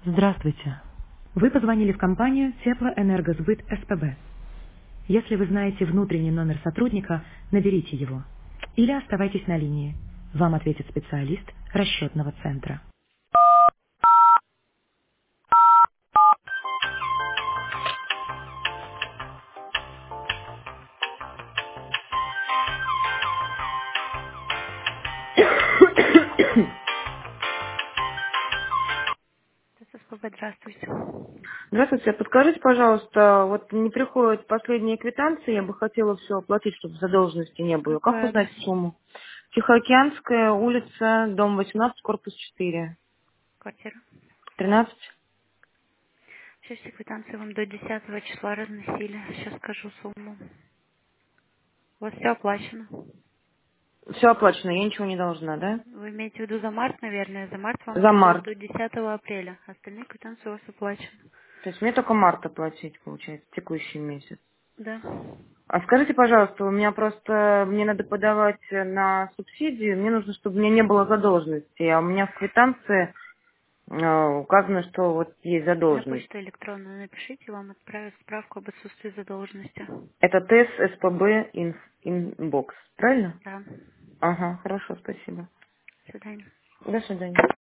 Здравствуйте. Вы позвонили в компанию Теплоэнергосбыт СПБ. Если вы знаете внутренний номер сотрудника, наберите его. Или оставайтесь на линии. Вам ответит специалист расчетного центра. СПБ, здравствуйте. Здравствуйте, подскажите, пожалуйста, вот не приходят последние квитанции, я бы хотела все оплатить, чтобы задолженности не было. Как Какой адрес? узнать сумму? Тихоокеанская, улица, дом 18, корпус 4, Квартира. 13. Сейчас все квитанции вам до 10 числа разносили. Сейчас скажу сумму. У вас все оплачено. Все оплачено, я ничего не должна, да? Вы имеете в виду за март, наверное. За март вам За идет март. до 10 апреля. Остальные квитанции у вас оплачены. То есть мне только март оплатить, получается, текущий месяц. Да. А скажите, пожалуйста, у меня просто, мне надо подавать на субсидию, мне нужно, чтобы у меня не было задолженности, а у меня в квитанции указано, что вот есть На задолженность. почту электронную напишите, вам отправят справку об отсутствии задолженности. Это ТС СПБ инбокс, правильно? Да. Ага, хорошо, спасибо. До свидания. До свидания.